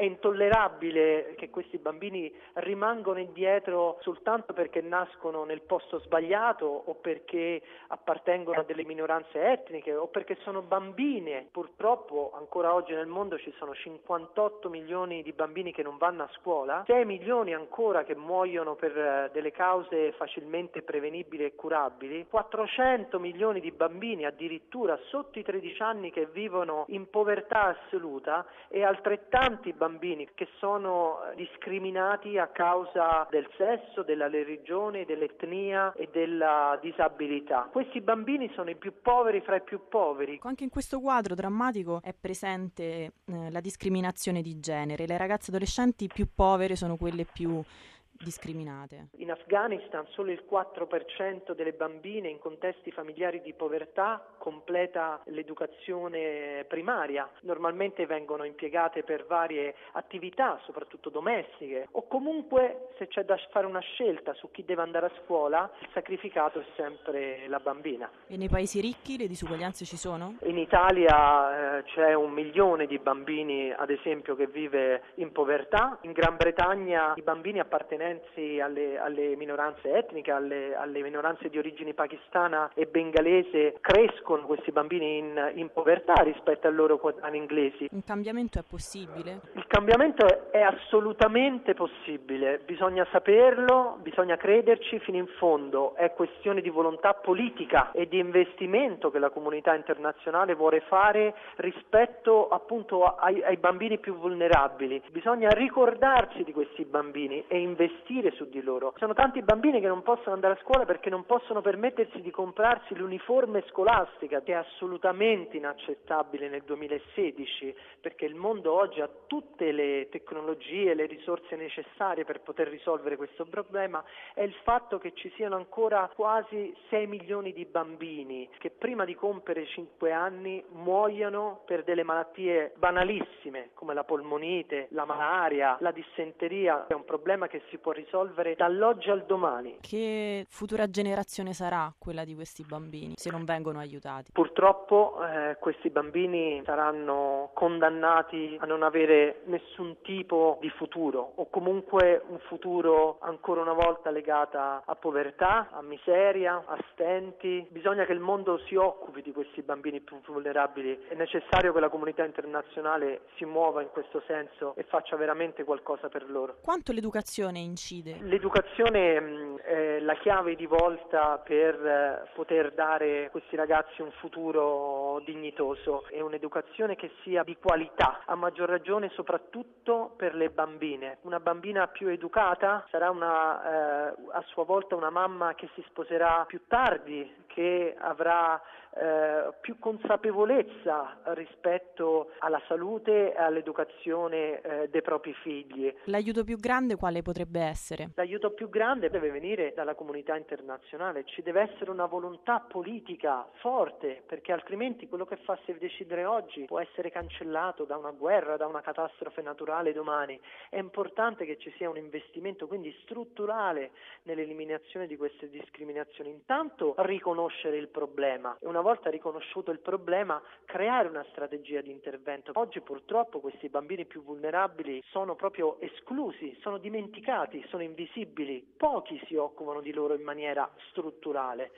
È intollerabile che questi bambini rimangano indietro soltanto perché nascono nel posto sbagliato o perché appartengono a delle minoranze etniche o perché sono bambine. Purtroppo ancora oggi nel mondo ci sono 58 milioni di bambini che non vanno a scuola, 6 milioni ancora che muoiono per delle cause facilmente prevenibili e curabili, 400 milioni di bambini addirittura sotto i 13 anni che vivono in povertà assoluta e altrettanti bambini che sono discriminati a causa del sesso, della religione, dell'etnia e della disabilità. Questi bambini sono i più poveri fra i più poveri. Anche in questo quadro drammatico è presente la discriminazione di genere. Le ragazze adolescenti più povere sono quelle più discriminate. In Afghanistan solo il 4% delle bambine in contesti familiari di povertà completa l'educazione primaria. Normalmente vengono impiegate per varie attività, soprattutto domestiche, o comunque se c'è da fare una scelta su chi deve andare a scuola, il sacrificato è sempre la bambina. E nei paesi ricchi le disuguaglianze ci sono? In Italia c'è 1 milione di bambini, ad esempio, che vive in povertà. In Gran Bretagna i bambini appartenenti alle minoranze etniche, alle minoranze di origine pakistana e bengalese crescono questi bambini in povertà rispetto ai loro coetanei inglesi. Un cambiamento è possibile? Il cambiamento è assolutamente possibile, bisogna saperlo, bisogna crederci fino in fondo, è questione di volontà politica e di investimento che la comunità internazionale vuole fare rispetto appunto ai bambini più vulnerabili. Bisogna ricordarsi di questi bambini e investire su di loro. Sono tanti bambini che non possono andare a scuola perché non possono permettersi di comprarsi l'uniforme scolastica, che è assolutamente inaccettabile nel 2016, perché il mondo oggi ha tutte le tecnologie, le risorse necessarie per poter risolvere questo problema. È il fatto che ci siano ancora quasi 6 milioni di bambini che prima di compiere 5 anni muoiono per delle malattie banalissime come la polmonite, la malaria, la dissenteria. È un problema che si può risolvere dall'oggi al domani. Che futura generazione sarà quella di questi bambini se non vengono aiutati? Purtroppo questi bambini saranno condannati a non avere nessun tipo di futuro o comunque un futuro ancora una volta legata a povertà, a miseria, a stenti. Bisogna che il mondo si occupi di questi bambini più vulnerabili. È necessario che la comunità internazionale si muova in questo senso e faccia veramente qualcosa per loro. Quanto l'educazione incide? L'educazione è la chiave di volta per poter dare a questi ragazzi un futuro dignitoso e un'educazione che sia di qualità, a maggior ragione soprattutto per le bambine. Una bambina più educata sarà a sua volta una mamma che si sposerà più tardi, che avrà più consapevolezza rispetto alla salute e all'educazione dei propri figli. L'aiuto più grande quale potrebbe essere? L'aiuto più grande deve venire dalla comunità internazionale, ci deve essere una volontà politica forte, perché altrimenti quello che fa se decidere oggi può essere cancellato da una guerra, da una catastrofe naturale domani. È importante che ci sia un investimento quindi strutturale nell'eliminazione di queste discriminazioni. Intanto riconoscere il problema e una volta riconosciuto il problema creare una strategia di intervento. Oggi purtroppo questi bambini più vulnerabili sono proprio esclusi, sono dimenticati, sono invisibili, pochi si occupano di loro in maniera strutturale.